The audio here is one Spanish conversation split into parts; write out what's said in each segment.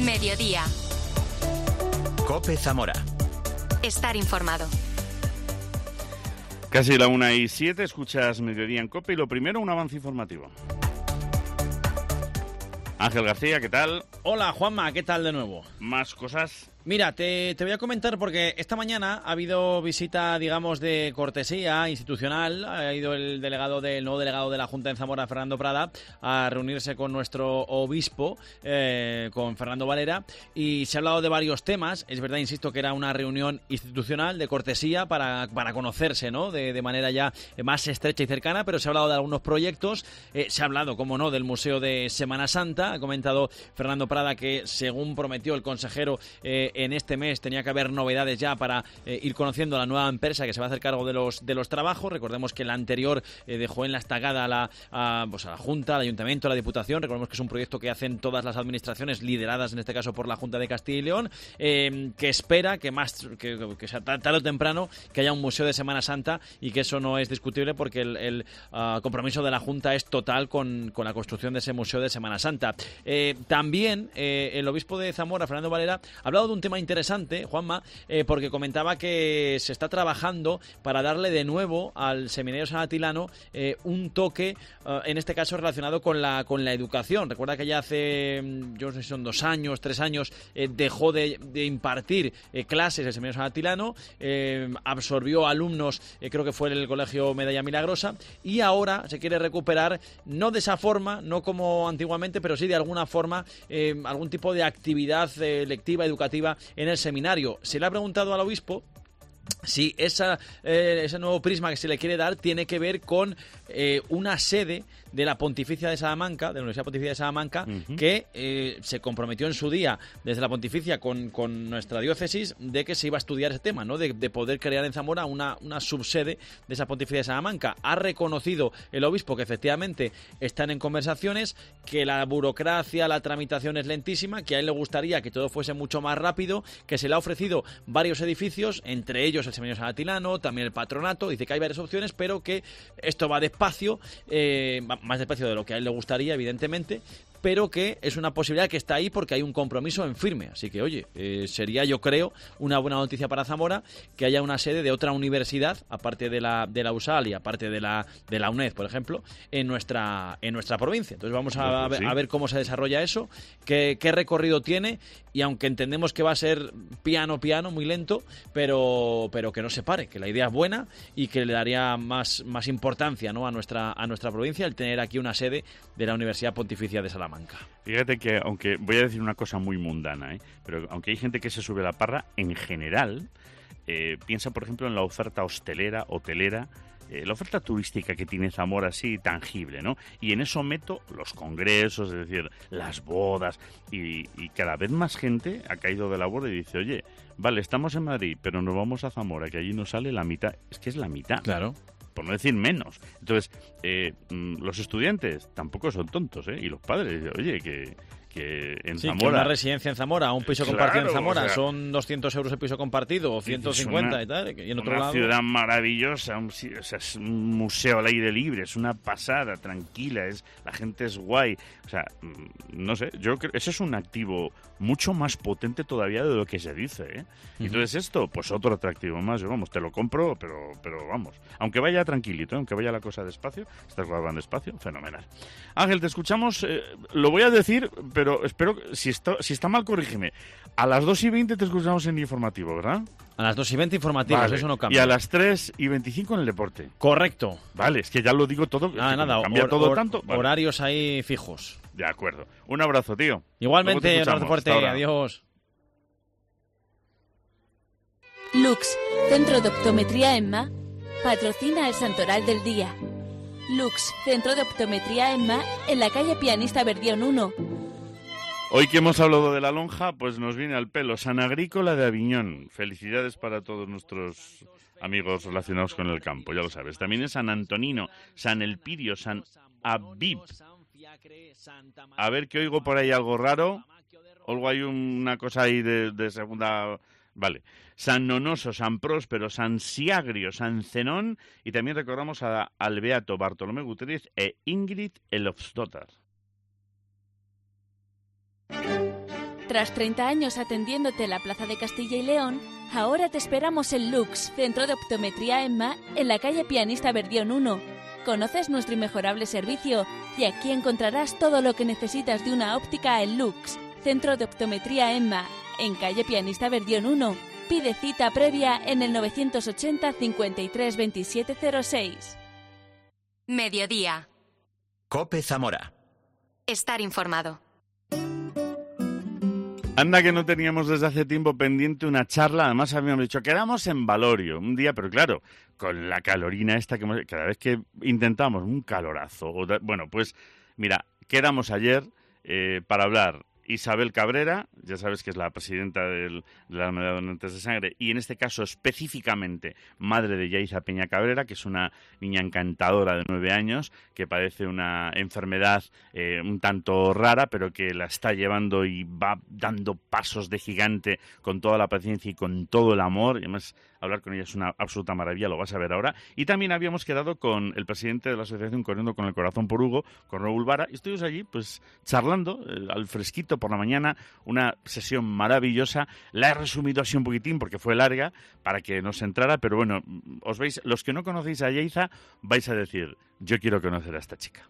Mediodía. COPE Zamora. Estar informado. Casi la 1:07, escuchas Mediodía en COPE y lo primero, un avance informativo. Ángel García, ¿qué tal? Hola, Juanma, ¿qué tal de nuevo? ¿Más cosas? Mira, te voy a comentar porque esta mañana ha habido visita, digamos, de cortesía institucional. Ha ido el nuevo delegado de la Junta en Zamora, Fernando Prada, a reunirse con nuestro obispo, con Fernando Valera, y se ha hablado de varios temas. Es verdad, insisto, que era una reunión institucional de cortesía para conocerse, ¿no? De manera ya más estrecha y cercana, pero se ha hablado de algunos proyectos. Se ha hablado, como no, del Museo de Semana Santa. Ha comentado Fernando Prada que, según prometió el consejero, en este mes tenía que haber novedades ya para ir conociendo la nueva empresa que se va a hacer cargo de los trabajos. Recordemos que la anterior dejó en la estacada a la Junta, al Ayuntamiento, a la Diputación. Recordemos que es un proyecto que hacen todas las administraciones, lideradas en este caso por la Junta de Castilla y León, que espera que sea tarde o temprano que haya un museo de Semana Santa, y que eso no es discutible porque el compromiso de la Junta es total con la construcción de ese museo de Semana Santa. También el obispo de Zamora, Fernando Valera, ha hablado de un tema interesante, Juanma, porque comentaba que se está trabajando para darle de nuevo al Seminario San Atilano un toque, en este caso relacionado con la educación. Recuerda que ya hace, yo no sé si son 2 años, 3 años, dejó de impartir clases el Seminario San Atilano, absorbió alumnos, creo que fue el Colegio Medalla Milagrosa, y ahora se quiere recuperar, no de esa forma, no como antiguamente, pero sí de alguna forma, algún tipo de actividad lectiva, educativa en el seminario. Se le ha preguntado al obispo si ese nuevo prisma que se le quiere dar tiene que ver con una sede de la Pontificia de Salamanca, de la Universidad Pontificia de Salamanca, que se comprometió en su día desde la Pontificia con nuestra diócesis de que se iba a estudiar ese tema, ¿no? De poder crear en Zamora una subsede de esa Pontificia de Salamanca. Ha reconocido el obispo que efectivamente están en conversaciones, que la burocracia, la tramitación es lentísima, que a él le gustaría que todo fuese mucho más rápido, que se le ha ofrecido varios edificios, entre ellos el Seminario San Atilano, también el Patronato. Dice que hay varias opciones, pero que esto va despacio, más despacio de lo que a él le gustaría, evidentemente, pero que es una posibilidad que está ahí porque hay un compromiso en firme. Así que, oye, sería, yo creo, una buena noticia para Zamora que haya una sede de otra universidad, aparte de la USAL y aparte de la UNED, por ejemplo, en nuestra provincia. Entonces vamos a ver cómo se desarrolla eso, qué recorrido tiene, y aunque entendemos que va a ser piano, muy lento, pero que no se pare, que la idea es buena y que le daría más importancia, ¿no?, a nuestra provincia el tener aquí una sede de la Universidad Pontificia de Salamanca. Fíjate que, aunque voy a decir una cosa muy mundana, pero aunque hay gente que se sube a la parra, en general, piensa, por ejemplo, en la oferta hotelera, la oferta turística que tiene Zamora, así tangible, ¿no? Y en eso meto los congresos, es decir, las bodas, y cada vez más gente ha caído de la borda y dice, oye, vale, estamos en Madrid, pero nos vamos a Zamora, que allí nos sale la mitad. Es que es la mitad. Claro. Por no decir menos. Entonces, los estudiantes tampoco son tontos, y los padres, oye, que en Zamora... Que una residencia en Zamora, un piso compartido en Zamora, son 200 euros el piso compartido, o 150 y tal, y en otro lado... Una ciudad maravillosa, es un museo al aire libre, es una pasada, tranquila, la gente es guay. O sea, no sé, yo creo ese es un activo mucho más potente todavía de lo que se dice, Entonces esto, pues otro atractivo más. Yo, vamos, te lo compro, pero vamos, aunque vaya tranquilito, aunque vaya la cosa despacio, estás grabando despacio, fenomenal. Ángel, te escuchamos, lo voy a decir, pero espero, si está mal, corrígeme. A las 2:20 te escuchamos en informativo, ¿verdad? A las 2:20 informativos, vale. Eso no cambia. Y a las 3:25 en el deporte. Correcto. Vale, es que ya lo digo todo. Nada, cambia todo tanto. Vale. Horarios ahí fijos. De acuerdo. Un abrazo, tío. Igualmente, un abrazo fuerte. Adiós. Lux, Centro de Optometría Emma, patrocina el Santoral del Día. Lux, Centro de Optometría Emma, en la calle Pianista Verdión 1. Hoy que hemos hablado de la lonja, pues nos viene al pelo San Agrícola de Aviñón. Felicidades para todos nuestros amigos relacionados con el campo, ya lo sabes. También es San Antonino, San Elpidio, San Abib. A ver, que oigo por ahí algo raro. Algo hay una cosa ahí de segunda... Vale. San Nonoso, San Próspero, San Siagrio, San Zenón, y también recordamos al beato Bartolomé Gutiérrez e Ingrid Elofsdotter. Tras 30 años atendiéndote en la Plaza de Castilla y León, ahora te esperamos en Lux, Centro de Optometría EMMA, en la calle Pianista Verdión 1. Conoces nuestro inmejorable servicio y aquí encontrarás todo lo que necesitas de una óptica en Lux, Centro de Optometría EMMA, en calle Pianista Verdión 1. Pide cita previa en el 980 53 27 06. Mediodía. COPE Zamora. Estar informado. Anda que no teníamos desde hace tiempo pendiente una charla, además habíamos dicho, quedamos en Valorio un día, pero claro, con la calorina esta que cada vez que intentamos un calorazo, bueno, pues mira, quedamos ayer para hablar Isabel Cabrera, ya sabes que es la presidenta de la Hermandad de Donantes de Sangre, y en este caso específicamente madre de Yaiza Peña Cabrera, que es una niña encantadora de 9 años, que padece una enfermedad un tanto rara, pero que la está llevando y va dando pasos de gigante con toda la paciencia y con todo el amor, y además hablar con ella es una absoluta maravilla, lo vas a ver ahora. Y también habíamos quedado con el presidente de la asociación Corriendo con el Corazón por Hugo, con Raúl Vara, y estuvimos allí pues charlando al fresquito por la mañana, una sesión maravillosa. La he resumido así un poquitín porque fue larga para que nos entrara, pero bueno, os veis, los que no conocéis a Yaiza vais a decir, yo quiero conocer a esta chica.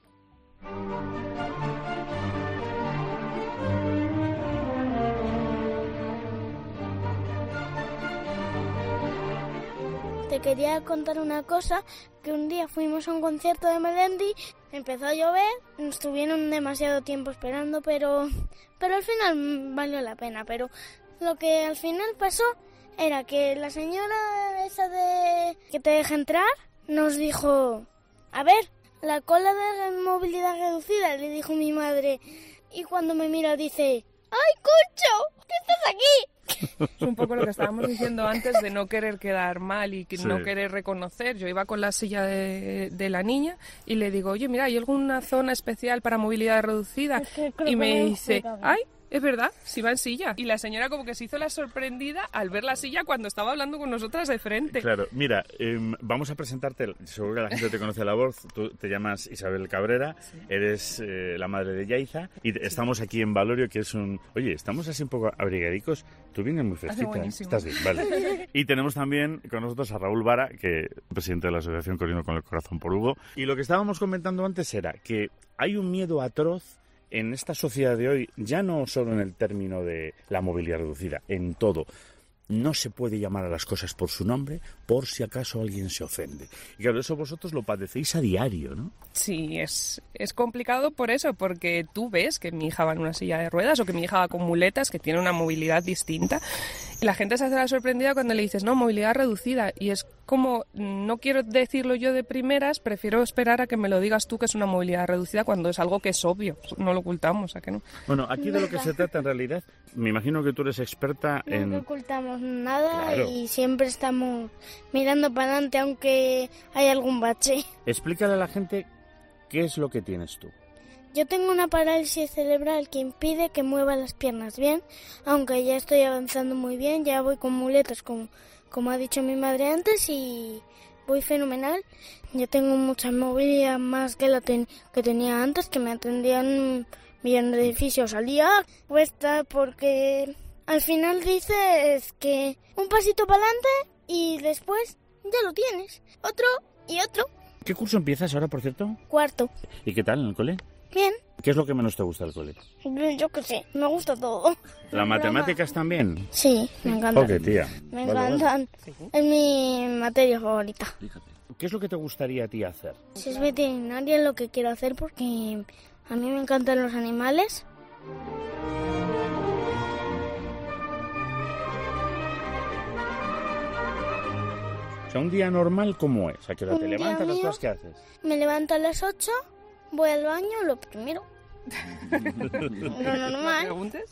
Te quería contar una cosa, que un día fuimos a un concierto de Melendi, empezó a llover, estuvieron demasiado tiempo esperando, pero al final valió la pena. Pero lo que al final pasó era que la señora esa de que te deja entrar nos dijo, a ver, la cola de movilidad reducida, le dijo mi madre, y cuando me mira dice, ¡ay, Concho! ¿Qué estás aquí? Es un poco lo que estábamos diciendo antes de no querer quedar mal y que no querer reconocer. Yo iba con la silla de la niña y le digo, oye, mira, ¿hay alguna zona especial para movilidad reducida? Y me dice, ¡ay! Es verdad, sí va en silla. Y la señora como que se hizo la sorprendida al ver la silla cuando estaba hablando con nosotras de frente. Claro, mira, vamos a presentarte, seguro que la gente te conoce la voz, tú te llamas Isabel Cabrera, sí. Eres la madre de Yaiza y estamos aquí en Valorio, que es un... Oye, estamos así un poco abrigadicos, tú vienes muy fresquita, estás bien, vale. Y tenemos también con nosotros a Raúl Vara, que es presidente de la asociación Corriendo con el Corazón por Hugo. Y lo que estábamos comentando antes era que hay un miedo atroz en esta sociedad de hoy, ya no solo en el término de la movilidad reducida, en todo. No se puede llamar a las cosas por su nombre por si acaso alguien se ofende. Y claro, eso vosotros lo padecéis a diario, ¿no? Sí, es complicado por eso, porque tú ves que mi hija va en una silla de ruedas o que mi hija va con muletas, que tiene una movilidad distinta. Y la gente se hace la sorprendida cuando le dices, no, movilidad reducida. Y es como, no quiero decirlo yo de primeras, prefiero esperar a que me lo digas tú que es una movilidad reducida cuando es algo que es obvio, no lo ocultamos, ¿a que no? Bueno, aquí de lo que se trata en realidad, me imagino que tú eres experta en... No ocultamos nada, claro. Y siempre estamos mirando para adelante aunque hay algún bache. Explícale a la gente qué es lo que tienes tú. Yo tengo una parálisis cerebral que impide que mueva las piernas bien, aunque ya estoy avanzando muy bien, ya voy con muletas como ha dicho mi madre antes y voy fenomenal. Ya tengo mucha movilidad más que que tenía antes, que me atendían un millón de edificios al día. Cuesta porque al final dices que un pasito para adelante y después ya lo tienes. Otro y otro. ¿Qué curso empiezas ahora, por cierto? Cuarto. ¿Y qué tal en el cole? Bien. ¿Qué es lo que menos te gusta del cole? Yo qué sé, me gusta todo. ¿Las matemáticas también? Sí, me encantan. Ok, tía. Me encantan. Es mi materia favorita. ¿Qué es lo que te gustaría a ti hacer? Si es veterinaria es lo que quiero hacer porque a mí me encantan los animales. O sea, un día normal, ¿cómo es? ¿A qué hora te levantas? ¿Las cosas que haces? Me levanto a las 8, voy al baño, lo primero. Lo normal.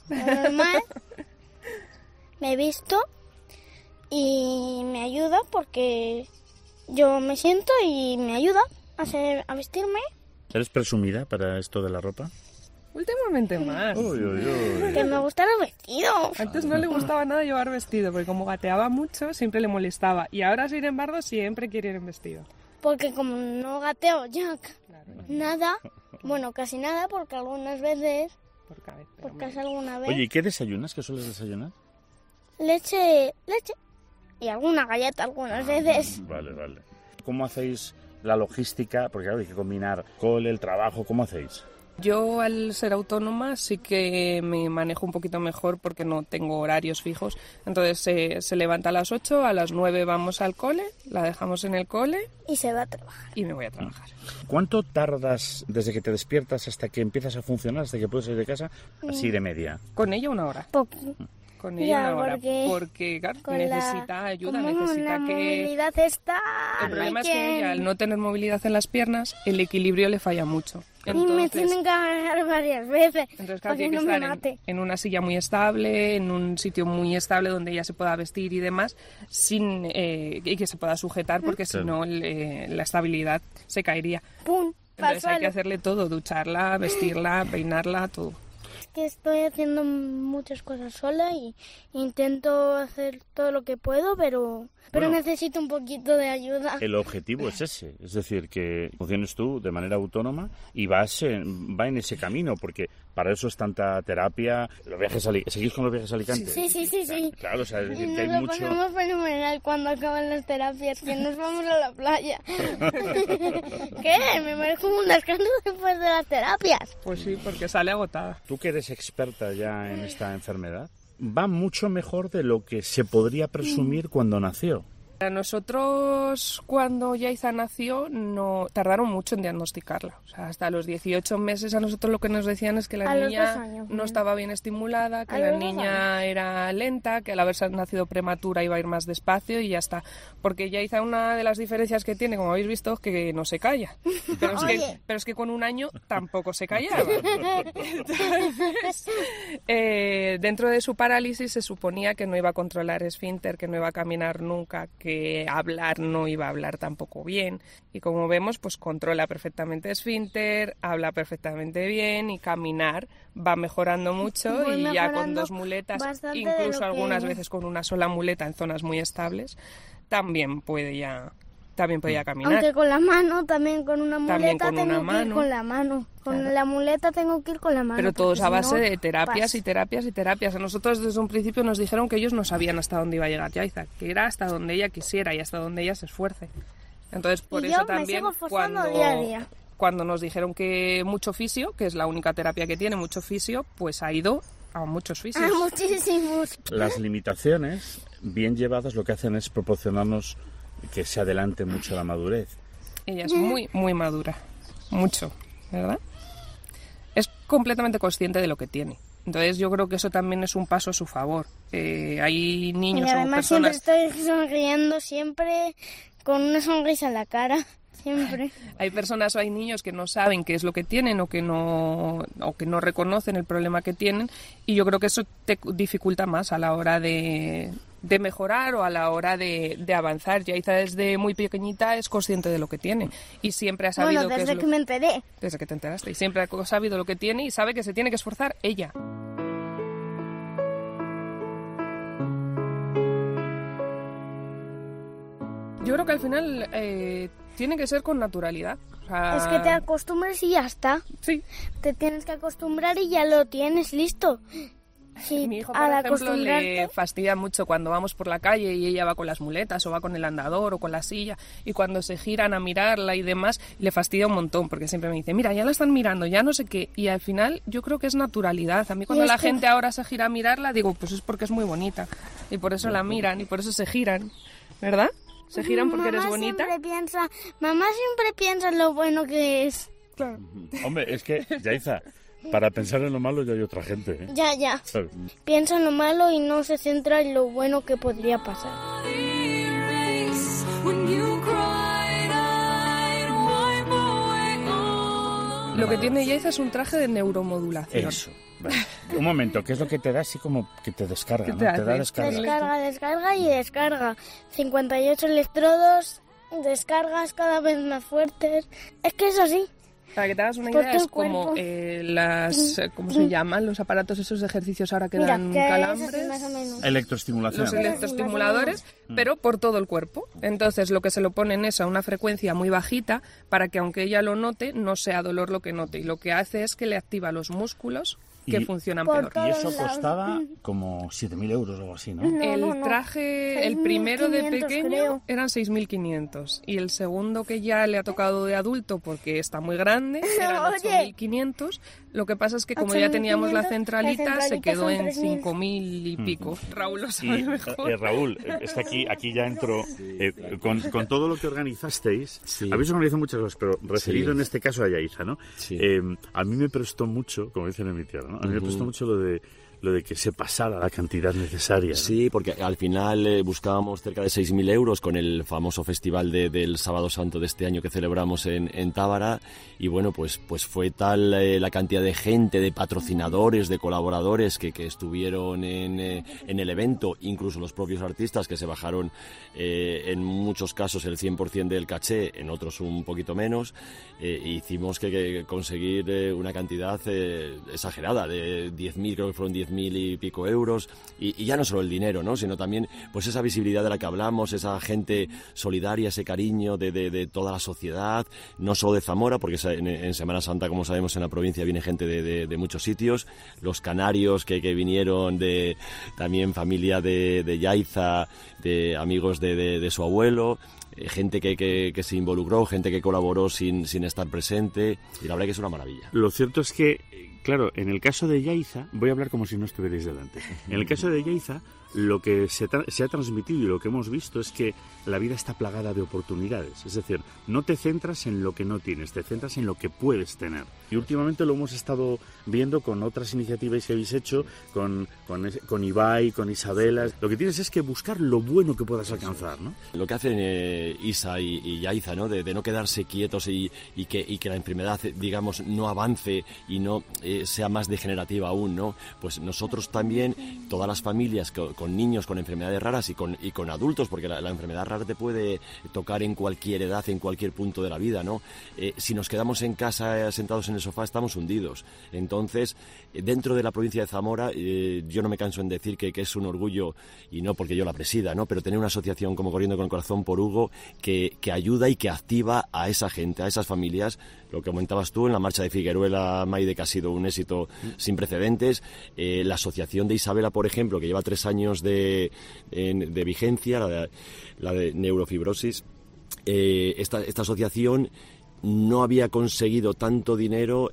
Me visto y me ayuda porque yo me siento y me ayuda a vestirme. ¿Eres presumida para esto de la ropa? Últimamente más. Uy, uy, uy. Que me gustan los vestidos. Antes no le gustaba nada llevar vestido, porque como gateaba mucho, siempre le molestaba. Y ahora, sin embargo, siempre quiere ir en vestido. Porque como no gateo ya nada, bueno, casi nada, porque algunas veces por cabeza. Por casa alguna vez. Oye, ¿y qué desayunas? ¿Qué sueles desayunar? Leche y alguna galleta algunas veces. Vale. ¿Cómo hacéis la logística? Porque claro, hay que combinar cole, el trabajo, ¿cómo hacéis? Yo, al ser autónoma, sí que me manejo un poquito mejor porque no tengo horarios fijos. Entonces se levanta a las 8, a las 9 vamos al cole, la dejamos en el cole Y se va a trabajar. y me voy a trabajar. ¿Cuánto tardas desde que te despiertas hasta que empiezas a funcionar, hasta que puedes salir de casa? Así de media. Con ella 1 hora. Poqui. Con ella Ya, 1 hora. porque Porque claro, con necesita ayuda, como necesita la que... movilidad está... El problema es hay que ella, al no tener movilidad en las piernas, el equilibrio le falla mucho. Y me tienen que agarrar varias veces Entonces, claro, para que tiene no que me estar mate. en una silla muy estable, en un sitio muy estable donde ella se pueda vestir y demás, sin y que se pueda sujetar, porque si no la estabilidad se caería. ¡Pum! Entonces hay que Pa'l suelo. hacerle todo, ducharla, vestirla, peinarla, todo. Que estoy haciendo muchas cosas sola y intento hacer todo lo que puedo, pero Bueno. necesito un poquito de ayuda. El objetivo es ese, es decir, que funciones tú de manera autónoma y va en ese camino, porque para eso es tanta terapia. Los viajes ¿Seguís con los viajes a Alicante? Sí. Claro, o sea, es decir, Y que hay nos lo mucho... pasamos fenomenal cuando acaban las terapias, que nos vamos a la playa. ¿Qué? Me merezco un descanso después de las terapias. Pues sí, porque sale agotada. Tú que eres experta ya en esta enfermedad, va mucho mejor de lo que se podría presumir cuando nació. Para nosotros, cuando Yaiza nació, no tardaron mucho en diagnosticarla. O sea, hasta los 18 meses a nosotros lo que nos decían es que la A los 2 niña años, no estaba bien estimulada, que A la los 2 niña era lenta, que al haberse nacido prematura iba a ir más despacio y ya está. Porque Yaiza, una de las diferencias que tiene, como habéis visto, es que no se calla. Pero es que con 1 año tampoco se callaba. Entonces, dentro de su parálisis se suponía que no iba a controlar esfínter, que no iba a caminar nunca, que hablar no iba a hablar tampoco bien. Y como vemos, pues controla perfectamente esfínter, habla perfectamente bien y caminar va mejorando mucho. Voy Y ya con mejorando 2 muletas, bastante de lo incluso que- algunas veces con una sola muleta en zonas muy estables, también puede ya caminar. Aunque con la mano, también con una También muleta con una tengo que ir mano. con la mano. Con Claro. la muleta tengo que ir con la mano. Pero todos porque a si base no, de terapias pasa. y terapias y terapias. A nosotros desde un principio nos dijeron que ellos no sabían hasta dónde iba a llegar Yaiza, que era hasta donde ella quisiera y hasta donde ella se esfuerce. Entonces, por Y eso yo me también sigo esforzando día a día. cuando nos dijeron que mucho fisio, que es la única terapia que tiene, mucho fisio, pues ha ido a muchos fisios. Ah, muchísimos. Las limitaciones, bien llevadas, lo que hacen es proporcionarnos que se adelante mucho la madurez. Ella es muy, muy madura. Mucho, ¿verdad? Es completamente consciente de lo que tiene. Entonces yo creo que eso también es un paso a su favor. Hay Y niños o además siempre personas... estoy sonriendo, siempre con una sonrisa en la cara. Siempre. Hay personas o hay niños que no saben qué es lo que tienen o que no reconocen el problema que tienen, y yo creo que eso te dificulta más a la hora de mejorar o a la hora de avanzar. Yaiza desde muy pequeñita es consciente de lo que tiene y siempre ha sabido Bueno, qué es desde lo que me enteré. desde que te enteraste, y siempre ha sabido lo que tiene y sabe que se tiene que esforzar ella. Yo creo que al final tiene que ser con naturalidad. O sea, Es que te acostumbres y ya está. sí. Te tienes que acostumbrar y ya lo tienes listo. Sí, Mi hijo, por al ejemplo, acostumbrarte. le fastidia mucho cuando vamos por la calle y ella va con las muletas o va con el andador o con la silla, y cuando se giran a mirarla y demás, le fastidia un montón porque siempre me dice, mira, ya la están mirando, ya no sé qué, y al final yo creo que es naturalidad. A mí cuando es la que- gente ahora se gira a mirarla, digo, pues es porque es muy bonita y por eso la miran y por eso se giran, ¿verdad? Se giran porque eres bonita. Mamá siempre piensa en lo bueno que es. Claro. Hombre, es que, Yaiza, para pensar en lo malo ya hay otra gente, ¿eh? Ya. ¿Sabes? Piensa en lo malo y no se centra en lo bueno que podría pasar. Lo que tiene Yaiza es un traje de neuromodulación. Eso. Vale. Un momento, ¿qué es lo que te da así como que te descarga? ¿Qué ¿no? te Te hace? da descarga. Descarga y descarga. 58 electrodos, descargas cada vez más fuertes. Es que es así. Para que te hagas una Por idea, todo es el como cuerpo. ¿cómo se llaman? Los aparatos esos de ejercicios ahora que Mira, dan que es calambres. así más o menos. Electroestimulación. Los electroestimuladores, pero por todo el cuerpo. Entonces lo que se lo ponen es a una frecuencia muy bajita para que aunque ella lo note, no sea dolor lo que note. Y lo que hace es que le activa los músculos que funcionan por peor. Y eso todos lados. costaba como 7.000 euros o algo así, ¿no? No, El traje, el primero de 6.500 pequeño, creo. eran 6.500. Y el segundo que ya le ha tocado de adulto porque está muy grande, eran Oye. 8.500. Lo que pasa es que como ya teníamos la 8.500, centralita, la se centralita quedó son en 3.000. 5.000 y pico. Raúl lo Y, sabe mejor. Raúl, es que aquí ya entro con todo lo que organizasteis. Sí. Habéis organizado muchas cosas, pero referido Sí. en este caso a Yaiza, ¿no? Sí. A mí me prestó mucho, como dicen en mi tierra, ¿no? A mí me prestó mucho lo de que se pasara la cantidad necesaria, ¿no? Sí, porque al final buscábamos cerca de 6.000 euros con el famoso festival del Sábado Santo de este año que celebramos en Tábara, y bueno, pues fue tal la cantidad de gente, de patrocinadores, de colaboradores que estuvieron en el evento, incluso los propios artistas que se bajaron en muchos casos el 100% del caché, en otros un poquito menos, hicimos que conseguir una cantidad exagerada, de 10.000, creo que fueron 10.000 y pico euros, y ya no solo el dinero, ¿no? Sino también pues esa visibilidad de la que hablamos, esa gente solidaria, ese cariño de toda la sociedad, no solo de Zamora, porque en Semana Santa, como sabemos, en la provincia viene gente de muchos sitios, los canarios que vinieron, también familia de Yaiza, de amigos de su abuelo, gente que se involucró, gente que colaboró sin estar presente, y la verdad que es una maravilla. Lo cierto es que, claro, en el caso de Yaiza, voy a hablar como si no estuvierais delante. En el caso de Yaiza, lo que se ha transmitido y lo que hemos visto es que la vida está plagada de oportunidades. Es decir, no te centras en lo que no tienes, te centras en lo que puedes tener. Y últimamente lo hemos estado viendo con otras iniciativas que habéis hecho, con Ibai, con Isabela. Lo que tienes es que buscar lo bueno que puedas alcanzar, ¿no? Lo que hacen Isa y Yaiza, ¿no? De no quedarse quietos y que la enfermedad, digamos, no avance y no sea más degenerativa aún, ¿no? Pues nosotros también, todas las familias con niños con enfermedades raras y con adultos, porque la enfermedad rara te puede tocar en cualquier edad, en cualquier punto de la vida, ¿no? Si nos quedamos en casa sentados en el sofá, estamos hundidos. Entonces, dentro de la provincia de Zamora, yo no me canso en decir que es un orgullo, y no porque yo la presida, ¿no? Pero tener una asociación como Corriendo con el Corazón por Hugo que ayuda y que activa a esa gente, a esas familias. Lo que comentabas tú en la marcha de Figueruela, Maide, que ha sido un éxito sin precedentes. La asociación de Isabela, por ejemplo, que lleva 3 años de vigencia, la de neurofibrosis. Esta asociación no había conseguido tanto dinero,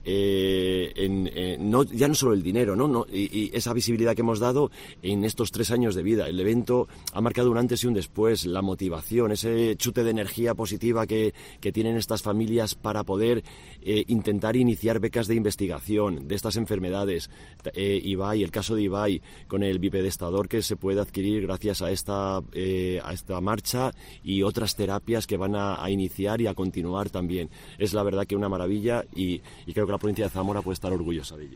ya no solo el dinero, ¿no? Y esa visibilidad que hemos dado en estos 3 años de vida. El evento ha marcado un antes y un después, la motivación, ese chute de energía positiva que tienen estas familias para poder intentar iniciar becas de investigación de estas enfermedades. Ibai, el caso de Ibai, con el bipedestador que se puede adquirir gracias a esta marcha, y otras terapias que van a iniciar y a continuar también. Es la verdad que una maravilla, y creo que la provincia de Zamora puede estar orgullosa de ello.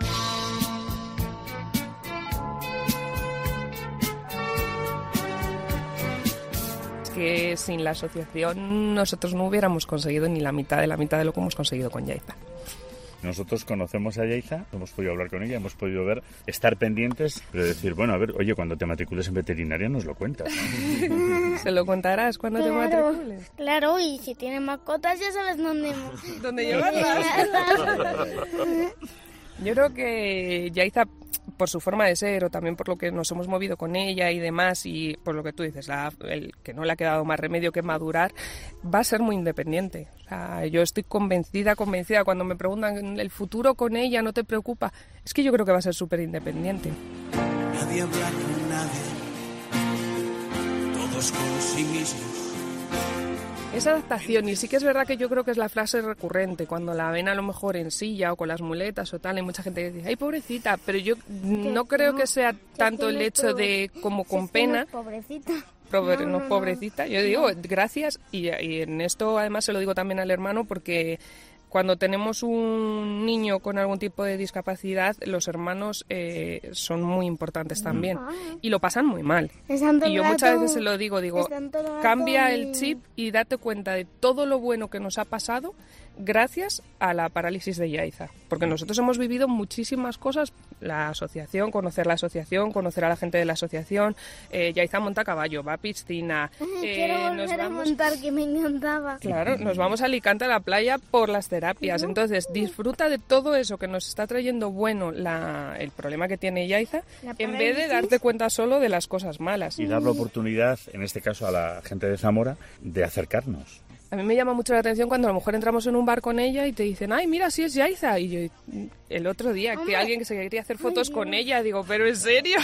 Es que sin la asociación nosotros no hubiéramos conseguido ni la mitad de lo que hemos conseguido con Yaiza. Nosotros conocemos a Yaiza, hemos podido hablar con ella, hemos podido ver, estar pendientes, pero decir, bueno, a ver, oye, cuando te matricules en veterinaria nos lo cuentas, ¿no? Se lo contarás cuando te matricules. Claro, y si tienes mascotas ya sabes ¿Dónde llevarlas? Yo creo que Yaiza, por su forma de ser, o también por lo que nos hemos movido con ella y demás, y por lo que tú dices, el que no le ha quedado más remedio que madurar, va a ser muy independiente. O sea, yo estoy convencida, cuando me preguntan el futuro con ella, ¿no te preocupa? Es que yo creo que va a ser súper independiente. Nadie habla con nadie, todos con sí mismos. Esa adaptación, y sí que es verdad que yo creo que es la frase recurrente, cuando la ven a lo mejor en silla o con las muletas o tal, hay mucha gente que dice, ¡ay, pobrecita! Pero yo no creo que sea tanto el hecho de como con pena. Pobrecita. No, pobrecita. Yo digo, gracias, y en esto además se lo digo también al hermano, porque cuando tenemos un niño con algún tipo de discapacidad, los hermanos son muy importantes también, y lo pasan muy mal. Y yo muchas veces se lo digo, cambia el chip y date cuenta de todo lo bueno que nos ha pasado, gracias a la parálisis de Yaiza, porque nosotros hemos vivido muchísimas cosas, la asociación, conocer a la gente de la asociación, Yaiza monta a caballo, va a piscina, quiero volver a montar, que me encantaba. Claro, nos vamos a Alicante a la playa por las terapias, entonces disfruta de todo eso que nos está trayendo bueno el problema que tiene Yaiza, en vez de darte cuenta solo de las cosas malas. Y dar la oportunidad, en este caso a la gente de Zamora, de acercarnos. A mí me llama mucho la atención cuando a lo mejor entramos en un bar con ella y te dicen, ay, mira, sí es Yaiza. Y yo, el otro día, que alguien que se quería hacer fotos con ella, digo, ¿pero en serio?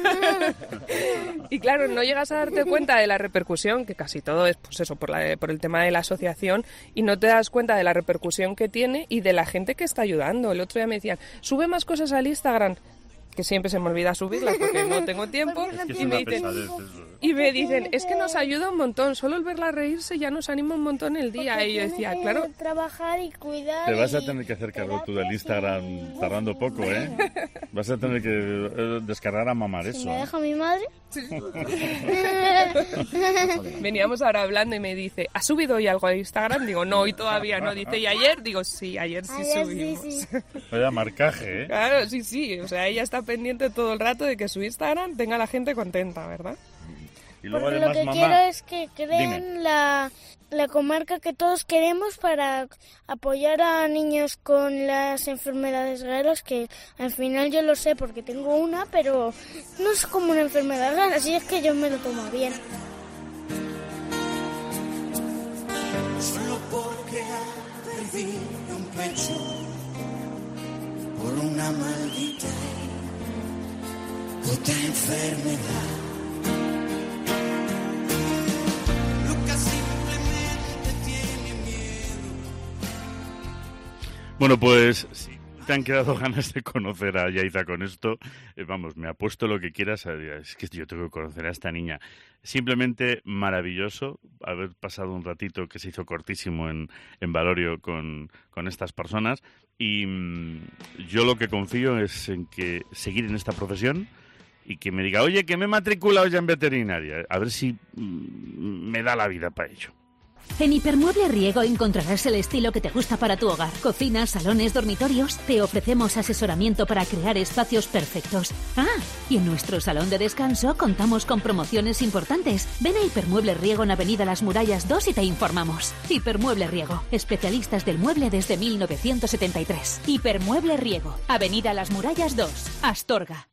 Y claro, no llegas a darte cuenta de la repercusión, que casi todo es pues eso, por el tema de la asociación, y no te das cuenta de la repercusión que tiene y de la gente que está ayudando. El otro día me decían, sube más cosas al Instagram, que siempre se me olvida subirlas porque no tengo tiempo, y me dicen, es que nos ayuda un montón, solo el verla reírse ya nos anima un montón el día. Y yo decía, claro, trabajar y cuidar. Te vas a tener que hacer cargo tú del Instagram tardando poco, ¿eh? Vas a tener que descargar a mamar eso. ¿Me deja mi madre? Veníamos ahora hablando y me dice, ¿has subido hoy algo a Instagram? Digo, no, hoy todavía no. Dice, ¿y ayer? Digo, sí, ayer sí subimos. Sí. Vaya marcaje, ¿eh? Claro, sí. O sea, ella está pendiente todo el rato de que su Instagram tenga a la gente contenta, ¿verdad? Y luego porque además, lo que mamá, quiero es que creen la comarca que todos queremos para apoyar a niños con las enfermedades raras, que al final yo lo sé porque tengo una, pero no es como una enfermedad rara, así es que yo me lo tomo bien. Solo porque ha perdido un pecho por una maldita puta enfermedad. Bueno, pues si te han quedado ganas de conocer a Yaiza con esto, vamos, me apuesto lo que quieras, es que yo tengo que conocer a esta niña. Simplemente maravilloso haber pasado un ratito que se hizo cortísimo en Valorio con estas personas, y yo lo que confío es en que seguir en esta profesión y que me diga, oye, que me he matriculado ya en veterinaria, a ver si me da la vida para ello. En Hipermueble Riego encontrarás el estilo que te gusta para tu hogar. Cocinas, salones, dormitorios. Te ofrecemos asesoramiento para crear espacios perfectos. Ah, y en nuestro salón de descanso contamos con promociones importantes. Ven a Hipermueble Riego en Avenida Las Murallas 2 y te informamos. Hipermueble Riego, especialistas del mueble desde 1973. Hipermueble Riego, Avenida Las Murallas 2, Astorga.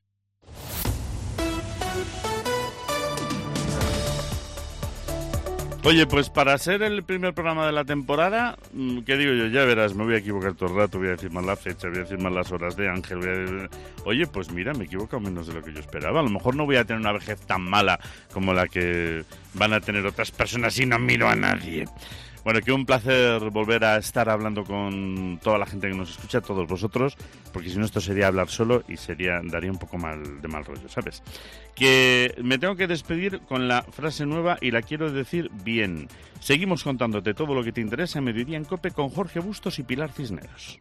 Oye, pues para ser el primer programa de la temporada, ¿qué digo yo? Ya verás, me voy a equivocar todo el rato, voy a decir mal la fecha, voy a decir mal las horas de Ángel, Oye, pues mira, me he equivocado menos de lo que yo esperaba. A lo mejor no voy a tener una vejez tan mala como la que van a tener otras personas y no miro a nadie. Bueno, que un placer volver a estar hablando con toda la gente que nos escucha, todos vosotros, porque si no esto sería hablar solo y daría un poco de mal rollo, ¿sabes? Que me tengo que despedir con la frase nueva y la quiero decir bien. Seguimos contándote todo lo que te interesa en Mediodía en COPE con Jorge Bustos y Pilar Cisneros.